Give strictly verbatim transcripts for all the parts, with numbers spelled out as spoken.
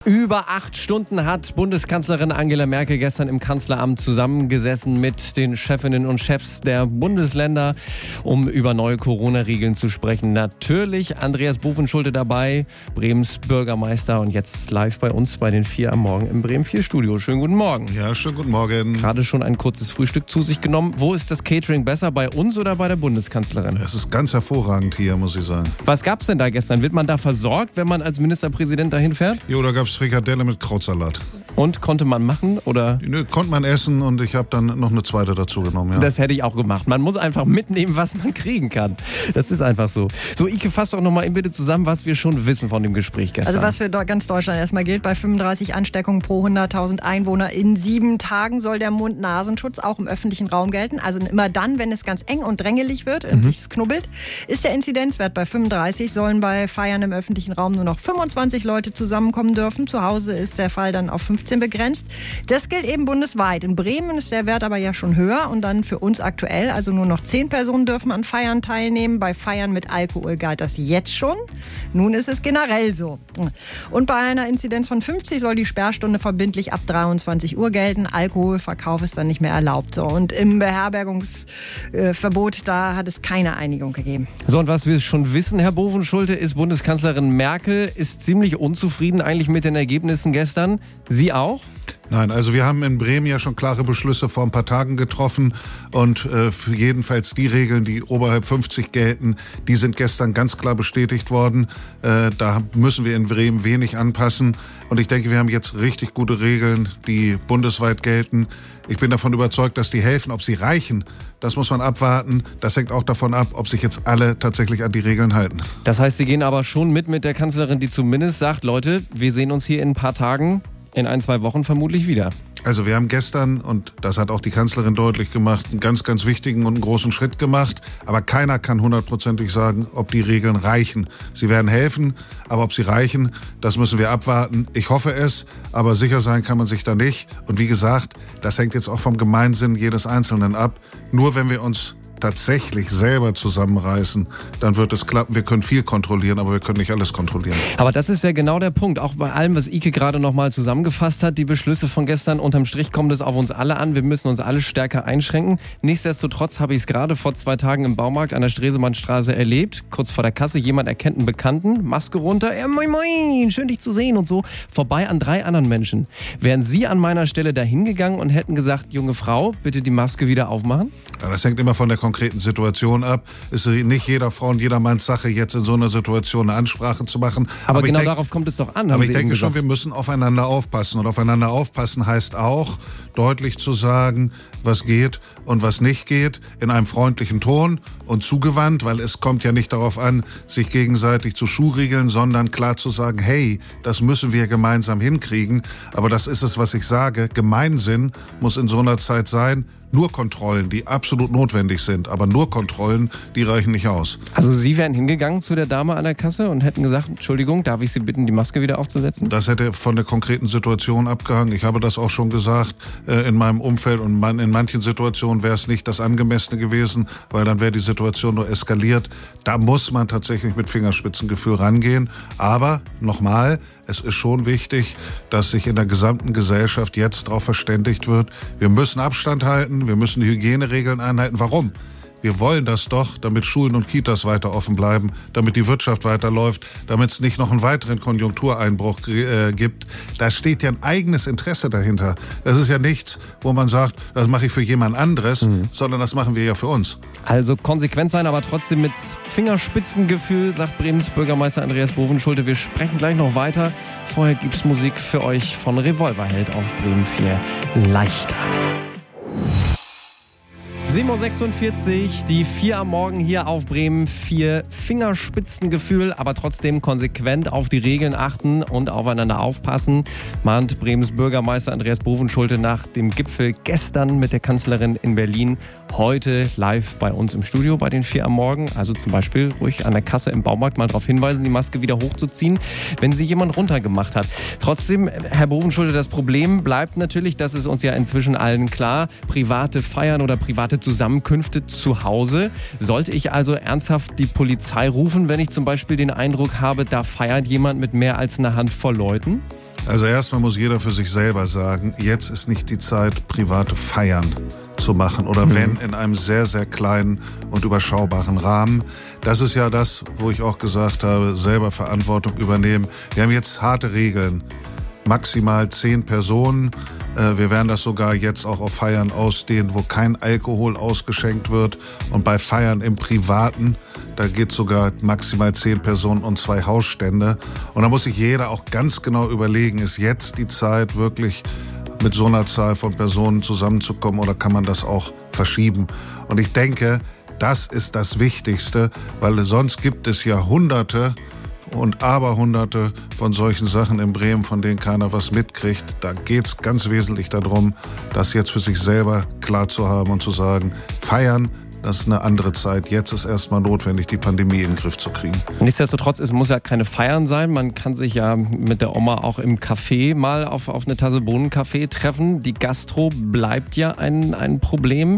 Über acht Stunden hat Bundeskanzlerin Angela Merkel gestern im Kanzleramt zusammengesessen mit den Chefinnen und Chefs der Bundesländer, um über neue Corona-Regeln zu sprechen. Natürlich Andreas Bovenschulte dabei, Bremens Bürgermeister, und jetzt live bei uns bei den vier am Morgen im Bremen vier Studio. Schönen guten Morgen. Ja, schönen guten Morgen. Gerade schon ein kurzes Frühstück zu sich genommen. Wo ist das Catering besser, bei uns oder bei der Bundeskanzlerin? Es ist ganz hervorragend hier, muss ich sagen. Was gab's denn da gestern? Wird man da versorgt, wenn man als Ministerpräsident dahin fährt? Jo, da gab's Frikadelle mit Krautsalat. Und konnte man machen, oder? Nö, konnte man essen, und ich habe dann noch eine zweite dazu genommen. Ja. Das hätte ich auch gemacht. Man muss einfach mitnehmen, was man kriegen kann. Das ist einfach so. So, Ike, fass doch noch mal bitte zusammen, was wir schon wissen von dem Gespräch gestern. Also was für ganz Deutschland erstmal gilt, bei fünfunddreißig Ansteckungen pro hunderttausend Einwohner in sieben Tagen soll der Mund-Nasenschutz auch im öffentlichen Raum gelten. Also immer dann, wenn es ganz eng und drängelig wird und mhm. sich es knubbelt, ist der Inzidenzwert bei fünfunddreißig, sollen bei Feiern im öffentlichen Raum nur noch fünfundzwanzig Leute zusammenkommen dürfen. Zu Hause ist der Fall dann auf fünfzehn begrenzt. Das gilt eben bundesweit. In Bremen ist der Wert aber ja schon höher und dann für uns aktuell. Also nur noch zehn Personen dürfen an Feiern teilnehmen. Bei Feiern mit Alkohol galt das jetzt schon. Nun ist es generell so. Und bei einer Inzidenz von fünfzig soll die Sperrstunde verbindlich ab dreiundzwanzig Uhr gelten. Alkoholverkauf ist dann nicht mehr erlaubt. So. Und im Beherbergungsverbot, da hat es keine Einigung gegeben. So, und was wir schon wissen, Herr Bovenschulte, ist, Bundeskanzlerin Merkel ist ziemlich unzufrieden eigentlich mit den Ergebnissen gestern. Sie auch? Nein, also wir haben in Bremen ja schon klare Beschlüsse vor ein paar Tagen getroffen, und äh, für jedenfalls die Regeln, die oberhalb fünfzig gelten, die sind gestern ganz klar bestätigt worden. Äh, da müssen wir in Bremen wenig anpassen, und ich denke, wir haben jetzt richtig gute Regeln, die bundesweit gelten. Ich bin davon überzeugt, dass die helfen. Ob sie reichen, das muss man abwarten. Das hängt auch davon ab, ob sich jetzt alle tatsächlich an die Regeln halten. Das heißt, Sie gehen aber schon mit mit der Kanzlerin, die zumindest sagt, Leute, wir sehen uns hier in ein paar Tagen, in ein, zwei Wochen vermutlich wieder. Also wir haben gestern, und das hat auch die Kanzlerin deutlich gemacht, einen ganz, ganz wichtigen und einen großen Schritt gemacht. Aber keiner kann hundertprozentig sagen, ob die Regeln reichen. Sie werden helfen, aber ob sie reichen, das müssen wir abwarten. Ich hoffe es, aber sicher sein kann man sich da nicht. Und wie gesagt, das hängt jetzt auch vom Gemeinsinn jedes Einzelnen ab. Nur wenn wir uns tatsächlich selber zusammenreißen, dann wird es klappen. Wir können viel kontrollieren, aber wir können nicht alles kontrollieren. Aber das ist ja genau der Punkt. Auch bei allem, was Ike gerade noch mal zusammengefasst hat, die Beschlüsse von gestern, unterm Strich kommt es auf uns alle an. Wir müssen uns alle stärker einschränken. Nichtsdestotrotz habe ich es gerade vor zwei Tagen im Baumarkt an der Stresemannstraße erlebt. Kurz vor der Kasse, jemand erkennt einen Bekannten, Maske runter, ja, moin moin, schön dich zu sehen und so. Vorbei an drei anderen Menschen. Wären Sie an meiner Stelle dahin gegangen und hätten gesagt, junge Frau, bitte die Maske wieder aufmachen? Ja, das hängt immer von der konkreten Situation ab. Es ist nicht jeder Frau und jedermanns Sache, jetzt in so einer Situation eine Ansprache zu machen. Aber, aber genau denk, darauf kommt es doch an. Aber ich denke schon, wir müssen aufeinander aufpassen. Und aufeinander aufpassen heißt auch, deutlich zu sagen, was geht und was nicht geht, in einem freundlichen Ton und zugewandt, weil es kommt ja nicht darauf an, sich gegenseitig zu schuhriegeln, sondern klar zu sagen, hey, das müssen wir gemeinsam hinkriegen. Aber das ist es, was ich sage. Gemeinsinn muss in so einer Zeit sein, nur Kontrollen, die absolut notwendig sind, aber nur Kontrollen, die reichen nicht aus. Also Sie wären hingegangen zu der Dame an der Kasse und hätten gesagt, Entschuldigung, darf ich Sie bitten, die Maske wieder aufzusetzen? Das hätte von der konkreten Situation abgehangen. Ich habe das auch schon gesagt, äh, in meinem Umfeld, und man, in manchen Situationen wäre es nicht das Angemessene gewesen, weil dann wäre die Situation nur eskaliert. Da muss man tatsächlich mit Fingerspitzengefühl rangehen. Aber nochmal, es ist schon wichtig, dass sich in der gesamten Gesellschaft jetzt darauf verständigt wird, wir müssen Abstand halten, wir müssen die Hygieneregeln einhalten. Warum? Wir wollen das doch, damit Schulen und Kitas weiter offen bleiben, damit die Wirtschaft weiterläuft, damit es nicht noch einen weiteren Konjunktureinbruch äh, gibt. Da steht ja ein eigenes Interesse dahinter. Das ist ja nichts, wo man sagt, das mache ich für jemand anderes, mhm. sondern das machen wir ja für uns. Also konsequent sein, aber trotzdem mit Fingerspitzengefühl, sagt Bremens Bürgermeister Andreas Bovenschulte. Wir sprechen gleich noch weiter. Vorher gibt's Musik für euch von Revolverheld auf Bremen vier. Leichter. sieben Uhr sechsundvierzig, die vier am Morgen hier auf Bremen vier. Fingerspitzengefühl, aber trotzdem konsequent auf die Regeln achten und aufeinander aufpassen, mahnt Bremens Bürgermeister Andreas Bovenschulte nach dem Gipfel gestern mit der Kanzlerin in Berlin. Heute live bei uns im Studio bei den vier am Morgen. Also zum Beispiel ruhig an der Kasse im Baumarkt mal darauf hinweisen, die Maske wieder hochzuziehen, wenn sie jemand runtergemacht hat. Trotzdem, Herr Bovenschulte, das Problem bleibt natürlich, das ist uns ja inzwischen allen klar, private Feiern oder private Zusammenkünfte zu Hause. Sollte ich also ernsthaft die Polizei rufen, wenn ich zum Beispiel den Eindruck habe, da feiert jemand mit mehr als einer Handvoll Leuten? Also erstmal muss jeder für sich selber sagen, jetzt ist nicht die Zeit, private Feiern zu machen oder mhm. wenn in einem sehr, sehr kleinen und überschaubaren Rahmen. Das ist ja das, wo ich auch gesagt habe, selber Verantwortung übernehmen. Wir haben jetzt harte Regeln, maximal zehn Personen. Wir werden das sogar jetzt auch auf Feiern ausdehnen, wo kein Alkohol ausgeschenkt wird. Und bei Feiern im Privaten, da geht sogar maximal zehn Personen und zwei Hausstände. Und da muss sich jeder auch ganz genau überlegen, ist jetzt die Zeit wirklich mit so einer Zahl von Personen zusammenzukommen oder kann man das auch verschieben? Und ich denke, das ist das Wichtigste, weil sonst gibt es ja Hunderte und Aberhunderte von solchen Sachen in Bremen, von denen keiner was mitkriegt. Da geht es ganz wesentlich darum, das jetzt für sich selber klar zu haben und zu sagen, feiern, das ist eine andere Zeit. Jetzt ist erstmal notwendig, die Pandemie in den Griff zu kriegen. Nichtsdestotrotz, es muss ja keine Feiern sein. Man kann sich ja mit der Oma auch im Café mal auf, auf eine Tasse Bohnenkaffee treffen. Die Gastro bleibt ja ein, ein Problem.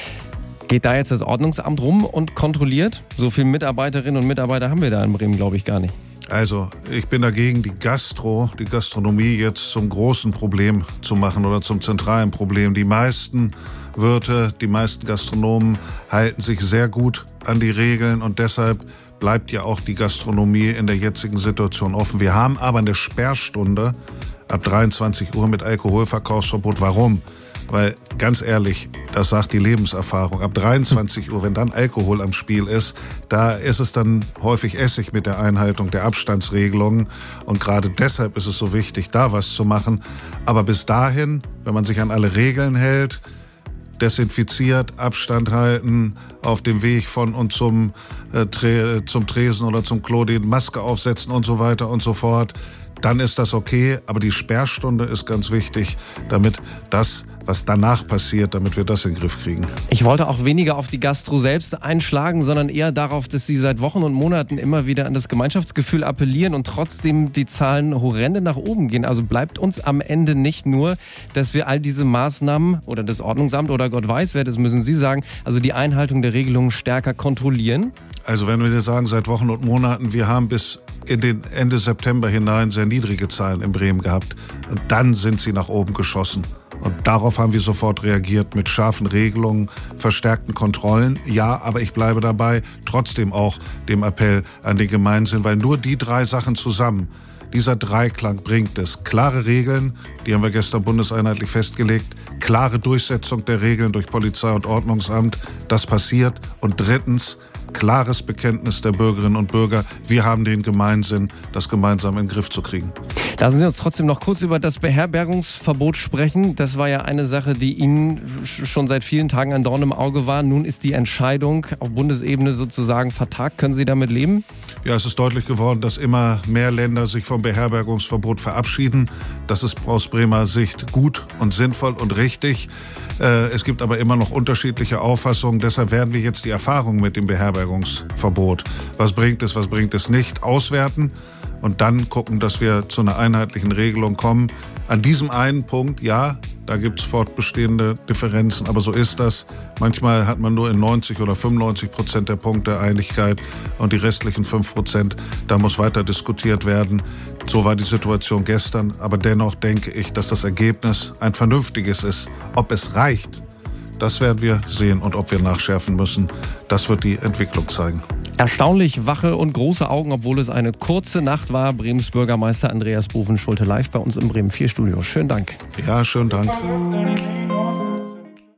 Geht da jetzt das Ordnungsamt rum und kontrolliert? So viele Mitarbeiterinnen und Mitarbeiter haben wir da in Bremen, glaube ich, gar nicht. Also, ich bin dagegen, die Gastro, die Gastronomie jetzt zum großen Problem zu machen oder zum zentralen Problem. Die meisten Wirte, die meisten Gastronomen halten sich sehr gut an die Regeln und deshalb bleibt ja auch die Gastronomie in der jetzigen Situation offen. Wir haben aber eine Sperrstunde ab dreiundzwanzig Uhr mit Alkoholverkaufsverbot. Warum? Weil, ganz ehrlich, das sagt die Lebenserfahrung, ab dreiundzwanzig Uhr, wenn dann Alkohol am Spiel ist, da ist es dann häufig Essig mit der Einhaltung der Abstandsregelungen. Und gerade deshalb ist es so wichtig, da was zu machen. Aber bis dahin, wenn man sich an alle Regeln hält, desinfiziert, Abstand halten, auf dem Weg von und zum, äh, Tre- zum Tresen oder zum Klo die Maske aufsetzen und so weiter und so fort, dann ist das okay. Aber die Sperrstunde ist ganz wichtig, damit das, was danach passiert, damit wir das in den Griff kriegen. Ich wollte auch weniger auf die Gastro selbst einschlagen, sondern eher darauf, dass Sie seit Wochen und Monaten immer wieder an das Gemeinschaftsgefühl appellieren und trotzdem die Zahlen horrende nach oben gehen. Also bleibt uns am Ende nicht nur, dass wir all diese Maßnahmen oder das Ordnungsamt oder Gott weiß wer, das müssen Sie sagen, also die Einhaltung der Regelungen stärker kontrollieren? Also wenn wir sagen, seit Wochen und Monaten, wir haben bis in den Ende September hinein sehr niedrige Zahlen in Bremen gehabt. Und dann sind sie nach oben geschossen. Und darauf haben wir sofort reagiert mit scharfen Regelungen, verstärkten Kontrollen. Ja, aber ich bleibe dabei, trotzdem auch dem Appell an den Gemeinsinn, weil nur die drei Sachen zusammen, dieser Dreiklang bringt es. Klare Regeln, die haben wir gestern bundeseinheitlich festgelegt, klare Durchsetzung der Regeln durch Polizei und Ordnungsamt, das passiert. Und drittens, klares Bekenntnis der Bürgerinnen und Bürger, wir haben den Gemeinsinn, das gemeinsam in den Griff zu kriegen. Lassen Sie uns trotzdem noch kurz über das Beherbergungsverbot sprechen. Das war ja eine Sache, die Ihnen schon seit vielen Tagen ein Dorn im Auge war. Nun ist die Entscheidung auf Bundesebene sozusagen vertagt. Können Sie damit leben? Ja, es ist deutlich geworden, dass immer mehr Länder sich vom Beherbergungsverbot verabschieden. Das ist aus Bremer Sicht gut und sinnvoll und richtig. Es gibt aber immer noch unterschiedliche Auffassungen. Deshalb werden wir jetzt die Erfahrungen mit dem Beherbergungsverbot, was bringt es, was bringt es nicht, auswerten und dann gucken, dass wir zu einer einheitlichen Regelung kommen. An diesem einen Punkt, ja, da gibt es fortbestehende Differenzen, aber so ist das. Manchmal hat man nur in neunzig oder fünfundneunzig Prozent der Punkte Einigkeit und die restlichen fünf Prozent, da muss weiter diskutiert werden. So war die Situation gestern, aber dennoch denke ich, dass das Ergebnis ein vernünftiges ist. Ob es reicht, das werden wir sehen und ob wir nachschärfen müssen, das wird die Entwicklung zeigen. Erstaunlich wache und große Augen, obwohl es eine kurze Nacht war. Bremens Bürgermeister Andreas Bovenschulte live bei uns im Bremen vier Studio. Schönen Dank. Ja, schönen Dank.